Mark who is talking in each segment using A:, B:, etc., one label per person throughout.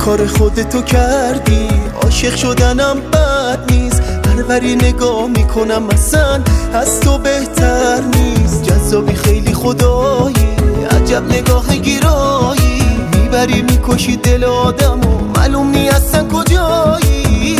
A: کار خودتو کردی، عاشق شدنم بد نیست، هر نگاه میکنم اصلا از تو بهتر نیست. جذابی خیلی خدایی، عجب نگاه گیرایی، میبری میکشی دل آدمو، معلوم نی اصلا کجایی.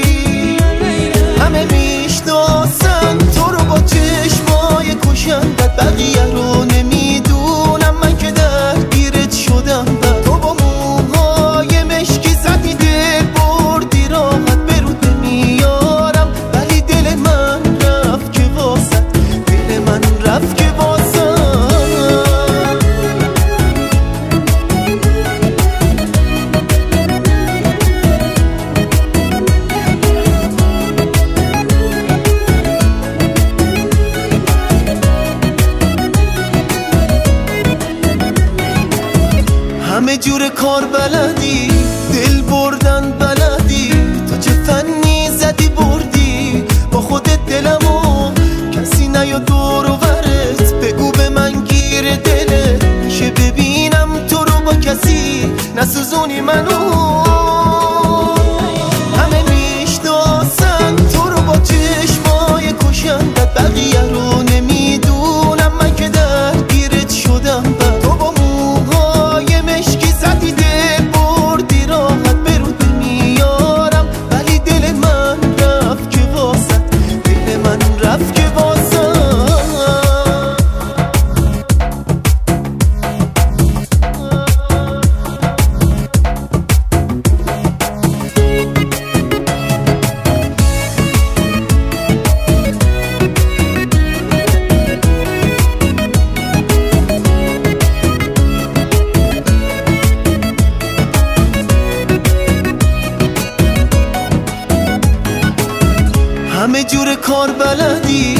A: همه میشناسن تو رو با چشمای کشندت، بقیه رو نمیدونم من که درگیرت شدم. تو با موهای مشکی زدی دل بردی، راحت برود نمیارم، ولی دل من رفت که واسه، دل من رفت که واسه. همه جور کار بلدی، دل بردن بلدی، تو چه فنی زدی بردی با خودت دلمو، کسی نیا دور و برت، بگو به من گیر دلت، میشه ببینم تو رو با کسی نسوزونی منو. همه میشناسن تو رو با چشمای کشندت، بقیه رو نمیدونم من که درگیرت شدم. تو با موهای مشکی زدی دل بردی، راحت برود نمیارم، ولی دل من رفت که واسه، دل من رفت که واسه. همه جور کار بلدی،